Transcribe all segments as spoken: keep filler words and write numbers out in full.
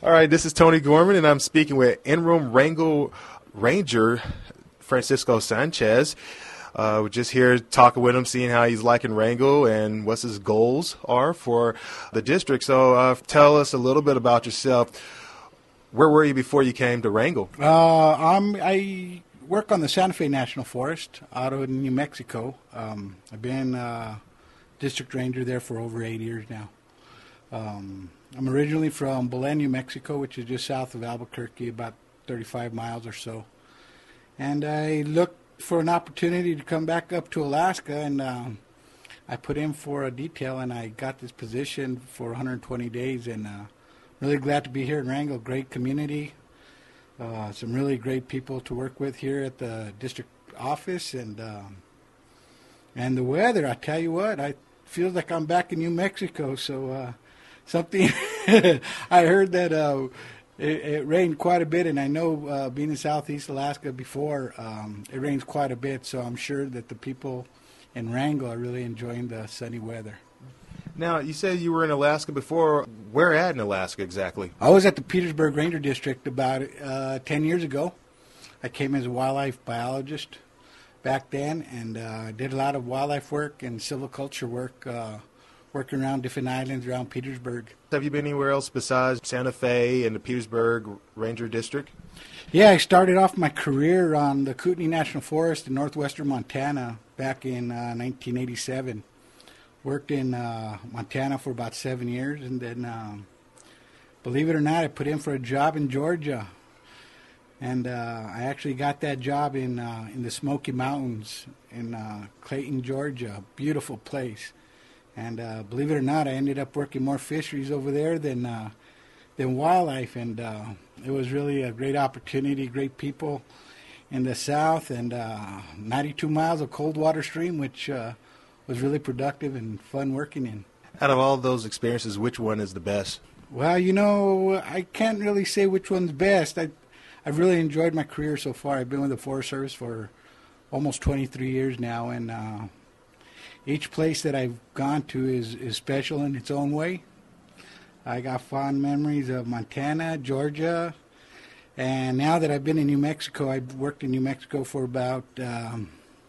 All right, this is Tony Gorman, and I'm speaking with interim Wrangell Ranger Francisco Sanchez. Uh, we're just here talking with him, seeing how he's liking Wrangell and what his goals are for the district. So uh, tell us a little bit about yourself. Where were you before you came to Wrangell? Uh, I'm, I work on the Santa Fe National Forest out of New Mexico. Um, I've been uh, district ranger there for over eight years now. Um, I'm originally from Belen, New Mexico, which is just south of Albuquerque, about thirty-five miles or so. And I looked for an opportunity to come back up to Alaska, and um, I put in for a detail, and I got this position for one hundred twenty days, and uh, really glad to be here in Wrangell. Great community, uh, some really great people to work with here at the district office, and um, and the weather. I tell you what, I feel like I'm back in New Mexico. So uh, something I heard that. Uh, It, it rained quite a bit, and I know uh, being in Southeast Alaska before, um, it rains quite a bit, so I'm sure that the people in Wrangell are really enjoying the sunny weather. Now, you said you were in Alaska before. Where at in Alaska exactly? I was at the Petersburg Ranger District about uh, ten years ago. I came as a wildlife biologist back then, and uh, did a lot of wildlife work and silviculture work, uh, working around different islands around Petersburg. Have you been anywhere else besides Santa Fe and the Petersburg Ranger District? Yeah, I started off my career on the Kootenai National Forest in northwestern Montana back in uh, nineteen eighty-seven. Worked in uh, Montana for about seven years, and then, um, believe it or not, I put in for a job in Georgia. And uh, I actually got that job in uh, in the Smoky Mountains in uh, Clayton, Georgia. Beautiful place. And uh, believe it or not, I ended up working more fisheries over there than uh, than wildlife, and uh, it was really a great opportunity, great people in the south, and uh, ninety-two miles of cold water stream, which uh, was really productive and fun working in. Out of all those experiences, which one is the best? Well, you know, I can't really say which one's best. I, I've really enjoyed my career so far. I've been with the Forest Service for almost twenty-three years now, and uh, each place that I've gone to is, is special in its own way. I got fond memories of Montana, Georgia, and now that I've been in New Mexico, I've worked in New Mexico for about um,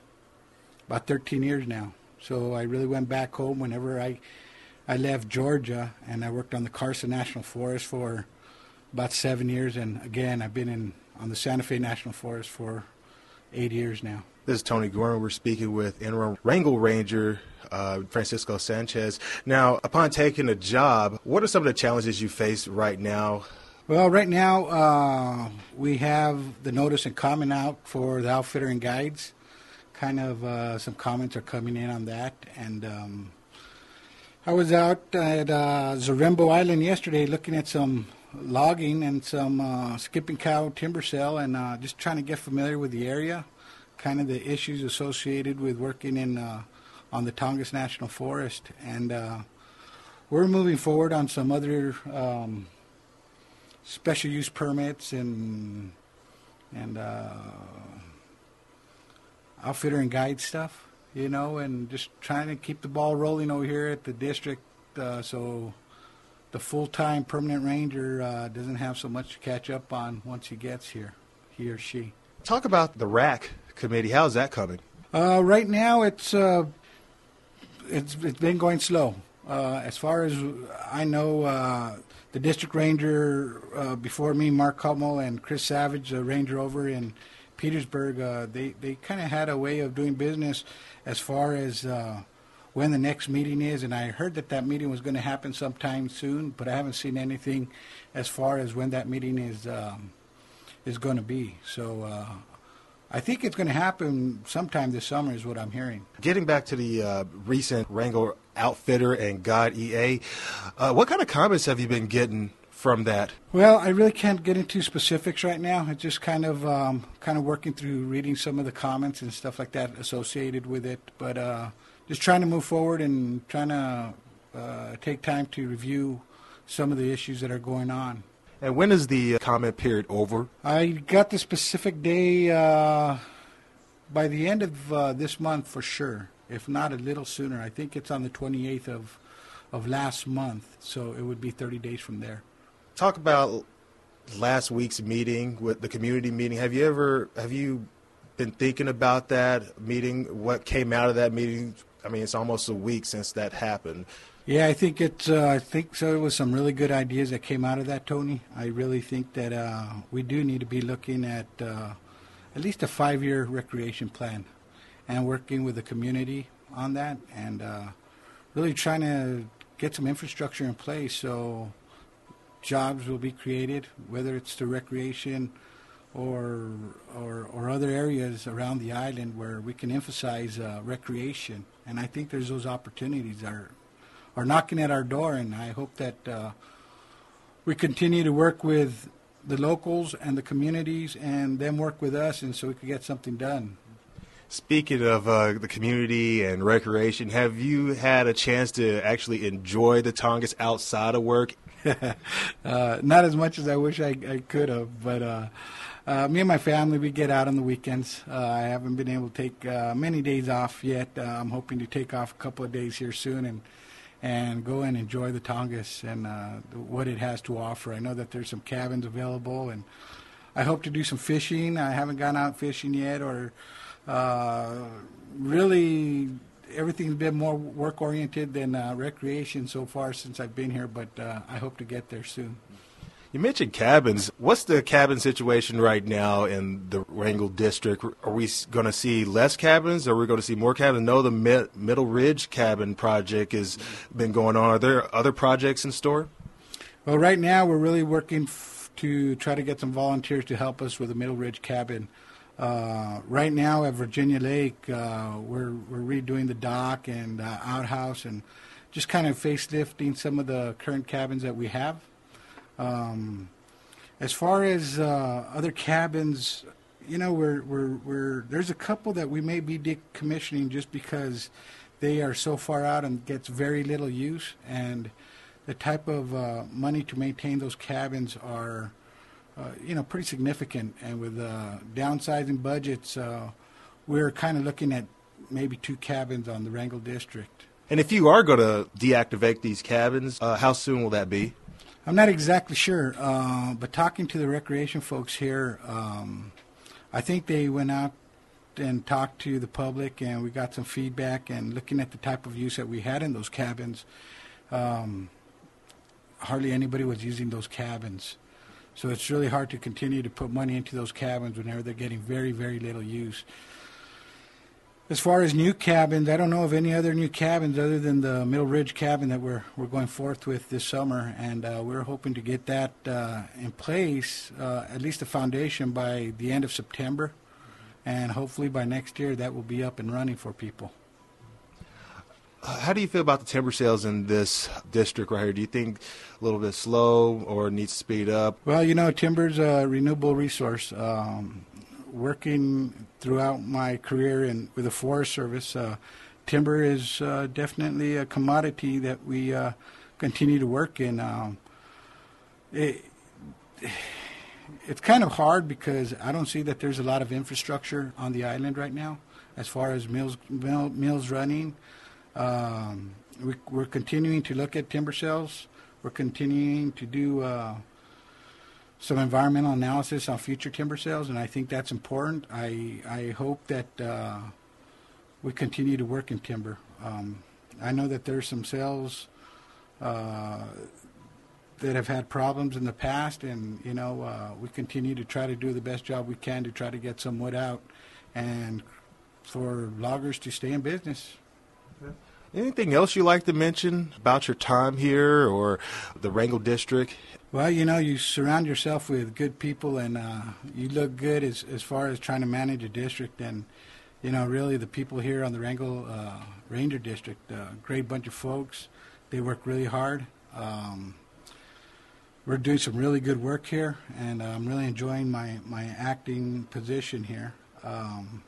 about thirteen years now. So I really went back home whenever I I left Georgia, and I worked on the Carson National Forest for about seven years. And again, I've been in on the Santa Fe National Forest for eight years now. This is Tony Gorman. We're speaking with interim Wrangell Ranger uh, Francisco Sanchez. Now, upon taking a job, what are some of the challenges you face right now? Well, right now uh, we have the notice and comment out for the outfitter and guides. Kind of uh, some comments are coming in on that. And um, I was out at uh, Zarembo Island yesterday looking at some logging and some uh, skipping cow timber sale, and uh, just trying to get familiar with the area. Kind of the issues associated with working in uh, on the Tongass National Forest, and uh, we're moving forward on some other um, special use permits and and uh, outfitter and guide stuff, you know, and just trying to keep the ball rolling over here at the district, uh, so the full-time permanent ranger uh, doesn't have so much to catch up on once he gets here, he or she. Talk about the R A C committee. How's that coming? Uh, right now, it's uh, it's it's been going slow. Uh, as far as I know, uh, the district ranger uh, before me, Mark Hummel, and Chris Savage, the ranger over in Petersburg, uh, they they kind of had a way of doing business as far as uh, when the next meeting is. And I heard that that meeting was going to happen sometime soon, but I haven't seen anything as far as when that meeting is. Um, is going to be. So uh, I think it's going to happen sometime this summer is what I'm hearing. Getting back to the uh, recent Wrangell Outfitter and Guide E A, uh, what kind of comments have you been getting from that? Well, I really can't get into specifics right now. It's just kind of um, kind of working through reading some of the comments and stuff like that associated with it. But uh, just trying to move forward and trying to uh, take time to review some of the issues that are going on. And when is the comment period over? I got the specific day uh, by the end of uh, this month for sure, if not a little sooner. I think it's on the twenty-eighth of, of last month, so it would be thirty days from there. talk about last week's meeting with the community meeting. Have you ever have you been thinking about that meeting? What came out of that meeting? I mean, it's almost a week since that happened. Yeah, I think it's. Uh, I think so. It was some really good ideas that came out of that, Tony. I really think that uh, we do need to be looking at uh, at least a five-year recreation plan, and working with the community on that, and uh, really trying to get some infrastructure in place so jobs will be created, whether it's to recreation or or, or other areas around the island where we can emphasize uh, recreation. And I think there's those opportunities that are are knocking at our door, and I hope that uh, we continue to work with the locals and the communities and them work with us, and so we can get something done. Speaking of uh, the community and recreation, have you had a chance to actually enjoy the Tongass outside of work? uh, not as much as I wish I, I could have, but uh, uh, me and my family, we get out on the weekends. Uh, I haven't been able to take uh, many days off yet. Uh, I'm hoping to take off a couple of days here soon and and go and enjoy the Tongass and uh, what it has to offer. I know that there's some cabins available, and I hope to do some fishing. I haven't gone out fishing yet, or uh, really everything's been more work-oriented than uh, recreation so far since I've been here, but uh, I hope to get there soon. You mentioned cabins. What's the cabin situation right now in the Wrangell district? Are we going to see less cabins? Or are we going to see more cabins? No, the Mid- Middle Ridge cabin project has been going on. Are there other projects in store? Well, right now we're really working f- to try to get some volunteers to help us with the Middle Ridge cabin. Uh, right now at Virginia Lake, uh, we're we're redoing the dock and uh, outhouse and just kind of facelifting some of the current cabins that we have. Um, as far as uh, other cabins, you know, we're, we're, we're, there's a couple that we may be decommissioning just because they are so far out and gets very little use, and the type of uh, money to maintain those cabins are, uh, you know, pretty significant. And with uh, downsizing budgets, uh, we're kind of looking at maybe two cabins on the Wrangell district. And if you are going to deactivate these cabins, uh, how soon will that be? I'm not exactly sure, uh, but talking to the recreation folks here, um, I think they went out and talked to the public, and we got some feedback, and looking at the type of use that we had in those cabins, um, hardly anybody was using those cabins. So it's really hard to continue to put money into those cabins whenever they're getting very, very little use. As far as new cabins, I don't know of any other new cabins other than the Middle Ridge cabin that we're we're going forth with this summer, and uh, we're hoping to get that uh, in place, uh, at least a foundation, by the end of September, and hopefully by next year that will be up and running for people. Uh, how do you feel about the timber sales in this district right here? Do you think a little bit slow or needs to speed up? Well, you know, timber's a renewable resource. Um, working throughout my career in with the Forest Service, uh, timber is uh, definitely a commodity that we uh, continue to work in. Um, it, it's kind of hard because I don't see that there's a lot of infrastructure on the island right now as far as mills mill, mills running. Um, we, we're continuing to look at timber sales. We're continuing to do uh, some environmental analysis on future timber sales, and I think that's important. I I hope that uh, we continue to work in timber. Um, I know that there's some sales uh, that have had problems in the past, and you know uh, we continue to try to do the best job we can to try to get some wood out, and for loggers to stay in business. Anything else you'd like to mention about your time here or the Wrangell district? Well, you know, you surround yourself with good people, and uh, you look good as as far as trying to manage a district. And you know, really, the people here on the Wrangell uh, Ranger District, uh, great bunch of folks. They work really hard. Um, we're doing some really good work here, and I'm really enjoying my my acting position here. Um,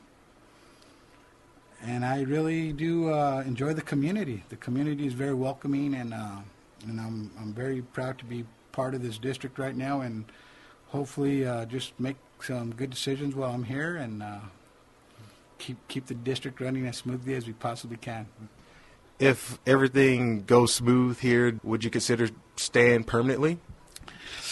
And I really do uh, enjoy the community. The community is very welcoming, and uh, and I'm I'm very proud to be part of this district right now, and hopefully uh, just make some good decisions while I'm here, and uh, keep keep the district running as smoothly as we possibly can. If everything goes smooth here, would you consider staying permanently?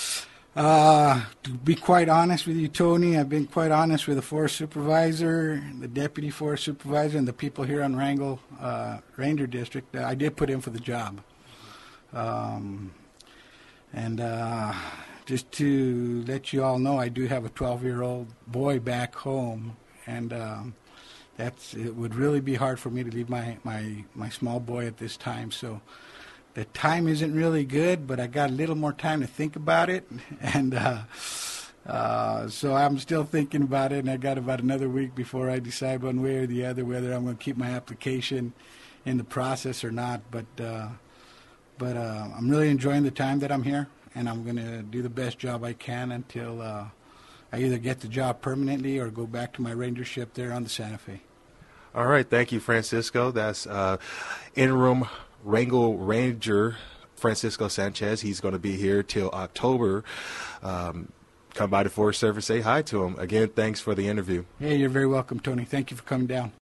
Uh, to be quite honest with you, Tony, I've been quite honest with the forest supervisor, the deputy forest supervisor, and the people here on Wrangell uh, Ranger District. I did put in for the job. Um, and uh, just to let you all know, I do have a twelve-year-old boy back home, and um, that's it would really be hard for me to leave my, my, my small boy at this time. So the time isn't really good, but I got a little more time to think about it, and uh, uh, so I'm still thinking about it, and I got about another week before I decide one way or the other whether I'm going to keep my application in the process or not. But uh, but uh, I'm really enjoying the time that I'm here, and I'm going to do the best job I can until uh, I either get the job permanently or go back to my rangership there on the Santa Fe. All right, thank you, Francisco. That's uh, interim Wrangell Ranger Francisco Sanchez. He's going to be here till October. Um, come by the Forest Service, say hi to him. Again, thanks for the interview. Hey, you're very welcome, Tony. Thank you for coming down.